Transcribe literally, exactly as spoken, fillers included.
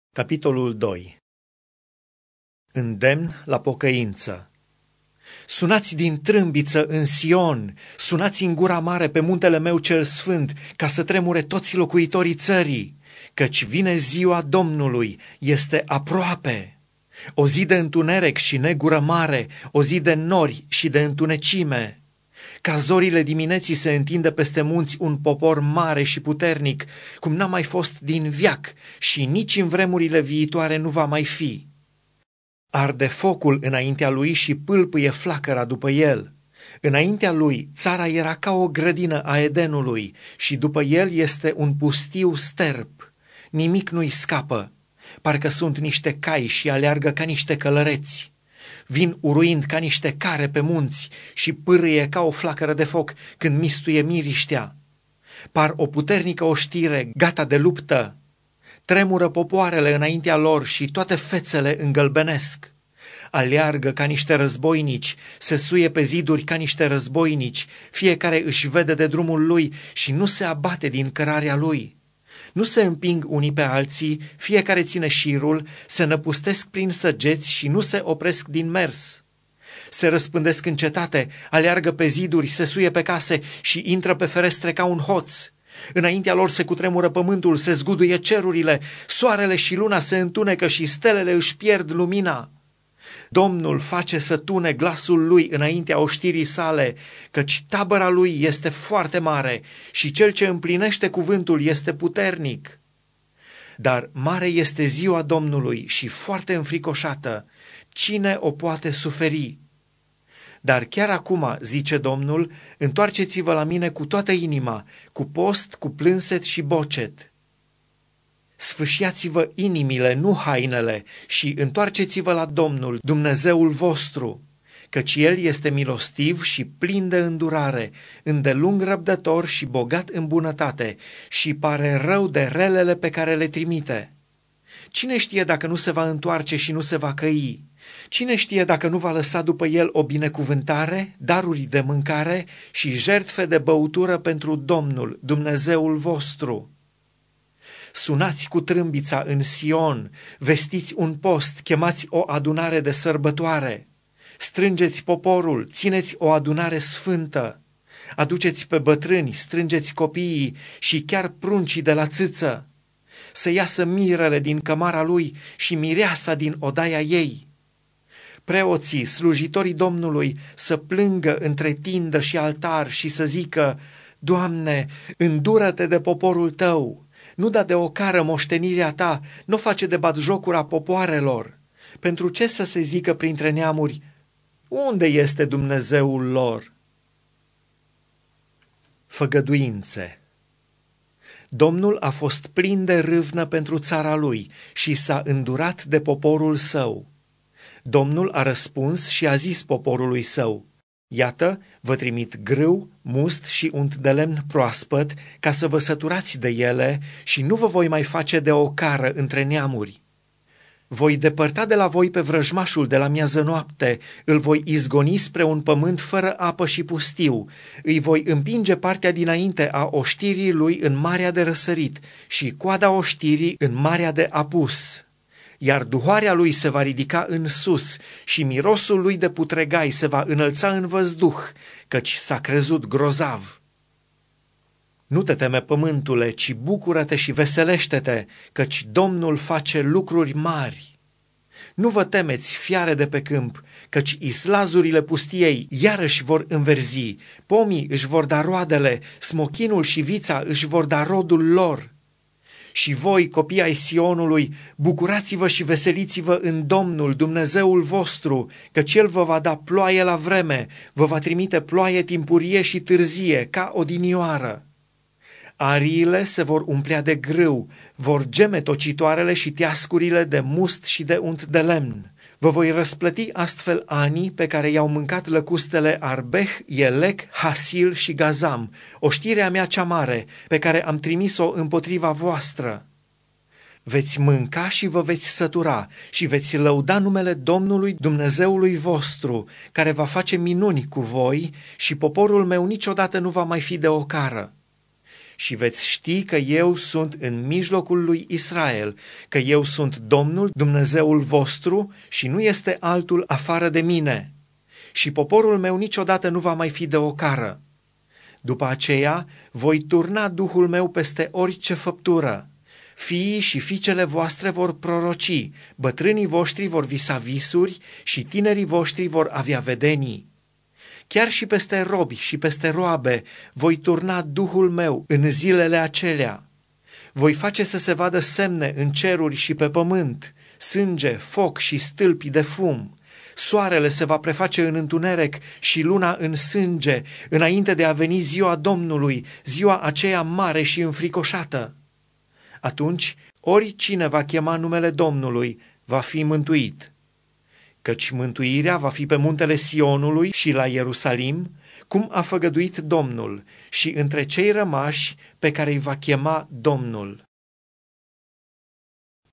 Capitolul doi. Îndemn la pocăință. Sunați din trâmbiță în Sion, sunați în gura mare pe muntele meu cel sfânt, ca să tremure toți locuitorii țării, căci vine ziua Domnului, este aproape. O zi de întuneric și negură mare, o zi de nori și de întunecime. Ca zorile dimineții se întinde peste munți un popor mare și puternic, cum n-a mai fost din veac și nici în vremurile viitoare nu va mai fi. Arde focul înaintea lui și pâlpâie flacăra după el. Înaintea lui țara era ca o grădină a Edenului și după el este un pustiu sterp. Nimic nu-i scapă, parcă sunt niște cai și aleargă ca niște călăreți. Vin uruind ca niște care pe munți și pârâie ca o flacără de foc când mistuie miriștea. Par o puternică oștire gata de luptă. Tremură popoarele înaintea lor și toate fețele îngălbenesc. Aleargă ca niște războinici, se suie pe ziduri ca niște războinici, fiecare își vede de drumul lui și nu se abate din cărarea lui. Nu se împing unii pe alții, fiecare ține șirul, se năpustesc prin săgeți și nu se opresc din mers. Se răspândesc în cetate, aleargă pe ziduri, se suie pe case și intră pe ferestre ca un hoț. Înaintea lor se cutremură pământul, se zguduie cerurile, soarele și luna se întunecă și stelele își pierd lumina. Domnul face să tune glasul lui înaintea oștirii sale, căci tabăra lui este foarte mare și cel ce împlinește cuvântul este puternic. Dar mare este ziua Domnului și foarte înfricoșată, cine o poate suferi? Dar chiar acum, zice Domnul, întoarceți-vă la mine cu toată inima, cu post, cu plânset și bocet. Sfâșiați-vă inimile, nu hainele, și întoarceți-vă la Domnul, Dumnezeul vostru, căci El este milostiv și plin de îndurare, îndelung răbdător și bogat în bunătate, și pare rău de relele pe care le trimite. Cine știe dacă nu se va întoarce și nu se va căi? Cine știe dacă nu va lăsa după el o binecuvântare, daruri de mâncare și jertfe de băutură pentru Domnul, Dumnezeul vostru? Sunați cu trâmbița în Sion, vestiți un post, chemați o adunare de sărbătoare. Strângeți poporul, țineți o adunare sfântă. Aduceți pe bătrâni, strângeți copiii și chiar pruncii de la țâță. Să iasă mirele din cămara lui și mireasa din odaia ei. Preoții, slujitorii Domnului, să plângă între tindă și altar și să zică: Doamne, îndură-te de poporul tău, nu da de ocară moștenirea ta, nu face de batjocura popoarelor. Pentru ce să se zică printre neamuri: unde este Dumnezeul lor? Făgăduințe. Domnul a fost plin de râvnă pentru țara lui și s-a îndurat de poporul său. Domnul a răspuns și a zis poporului său: Iată, vă trimit grâu, must și unt de lemn proaspăt, ca să vă săturați de ele și nu vă voi mai face de ocară între neamuri. Voi depărta de la voi pe vrăjmașul de la miază noapte, îl voi izgoni spre un pământ fără apă și pustiu, îi voi împinge partea dinainte a oștirii lui în marea de răsărit și coada oștirii în marea de apus. Iar duhoarea lui se va ridica în sus și mirosul lui de putregai se va înălța în văzduh, căci s-a crezut grozav. Nu te teme, pământule, ci bucură-te și veselește-te, căci Domnul face lucruri mari. Nu vă temeți, fiare de pe câmp, căci islazurile pustiei iarăși vor înverzi, pomii își vor da roadele, smochinul și vița își vor da rodul lor. Și voi, copii ai Sionului, bucurați-vă și veseliți-vă în Domnul, Dumnezeul vostru, căci El vă va da ploaie la vreme, vă va trimite ploaie timpurie și târzie, ca odinioară. Ariile se vor umplea de grâu, vor geme tocitoarele și teascurile de must și de unt de lemn. Vă voi răsplăti astfel anii pe care i-au mâncat lăcustele Arbeh, Elec, Hasil și Gazam, oștirea mea cea mare, pe care am trimis-o împotriva voastră. Veți mânca și vă veți sătura și veți lăuda numele Domnului Dumnezeului vostru, care va face minuni cu voi și poporul meu niciodată nu va mai fi de ocară. și veți ști că eu sunt în mijlocul lui Israel, că eu sunt Domnul, Dumnezeul vostru, și nu este altul afară de mine. Și poporul meu niciodată nu va mai fi de ocară. După aceea voi turna Duhul meu peste orice făptură. Fiii și fiicele voastre vor proroci, bătrânii voștri vor visa visuri și tinerii voștri vor avea vedenii. Chiar și peste robi și peste roabe voi turna Duhul meu în zilele acelea. Voi face să se vadă semne în ceruri și pe pământ, sânge, foc și stâlpi de fum. Soarele se va preface în întuneric și luna în sânge, înainte de a veni ziua Domnului, ziua aceea mare și înfricoșată. Atunci, oricine va chema numele Domnului va fi mântuit. Căci mântuirea va fi pe muntele Sionului și la Ierusalim, cum a făgăduit Domnul, și între cei rămași pe care îi va chema Domnul.